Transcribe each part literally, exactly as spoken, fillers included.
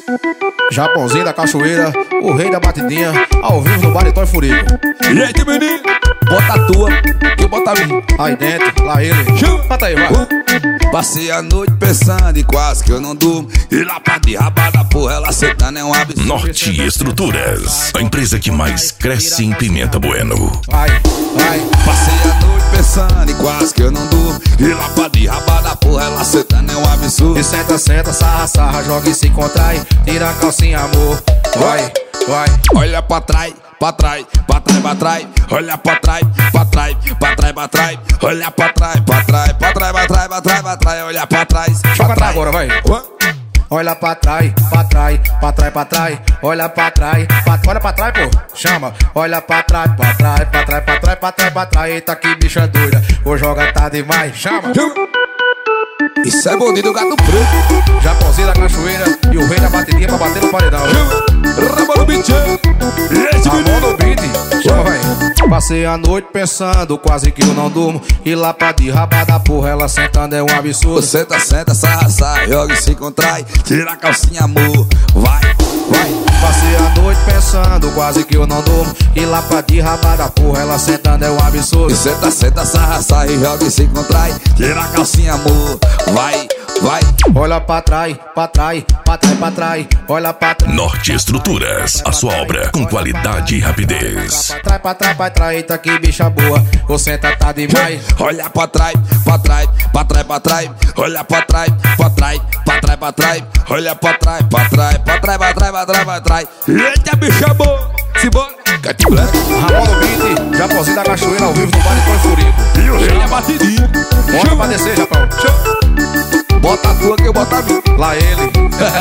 Japãozinho da cachoeira, o rei da batidinha, ao vivo no Baritão e Furico. E aí, menino, bota a tua e bota a minha. Aí dentro, lá ele. Bota aí, vai. Passei a noite pensando e quase que eu não durmo. E lá pra de rabada, porra, ela sentando é um absurdo. Norte Estruturas, a empresa que mais cresce em Pimenta Bueno. Vai, vai. Passei a noite pensando e quase que eu não durmo. E lá pra de rabada, porra, ela sentando é um absurdo. E senta, senta, sarra, sarra, joga e se contrai. Tira a calcinha, amor. Vai, vai. Olha pra trás, pra trás, pra trás, pra trás. Olha pra trás, pra trás, pra trás, pra trás. Olha pra trás, pra trás, pra trás, pra trás, pra trás, pra trás. Olha pra trás, joga pra agora, vai. Olha pra trás, pra trás, pra trás, pra trás. Olha pra trás, pra... olha pra trás, pô. Chama. Olha pra trás, pra trás, pra trás, pra trás, pra trás, pra trás. Eita, que bicha doida. Vou jogar tá demais. Chama. Isso é bonito do gato preto. Japãozinho da cachoeira e o rei da batidinha pra bater no paredão. Rama no beat. A mão no beat. Chama, vai. Passei a noite pensando, quase que eu não durmo. E lá pra de rabada, porra, ela sentando é um absurdo. Senta, senta, sarra, sarra, joga e se contrai. Tira a calcinha, amor. Vai, vai. Passei a noite pensando, quase que eu não durmo. E lá pra de rabada, porra, ela sentando é um absurdo. E senta, senta, sarra, sarra, joga e se contrai. Tira a calcinha, amor. Vai, vai. Olha pra trás, pra trás, pra trás, pra trás. Olha pra trás. Norte Estruturas, a sua obra com qualidade e rapidez. Pra trás, pra trás, pra trás, eita que bicha boa. Você tá, tá demais. Olha pra trás, pra trás, pra trás, pra trás. Olha pra trás, pra trás, pra trás, pra trás. Olha pra trás, pra trás, pra trás, pra trás, pra trás, pra trás. Eita bicha boa. Simbora. Cat Black. Ramon no beat, Japãozinho da cachoeira ao vivo no Baritão e Furico. E o rei da batidinha. Bora pra descer, Japão. Bota a tua que eu boto a minha. Lá ele.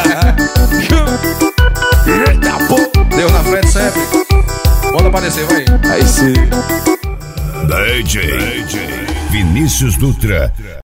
Eita porra. Deus na frente sempre. Bota pra descer, vai. Aí sim. D J Vinícius Dutra.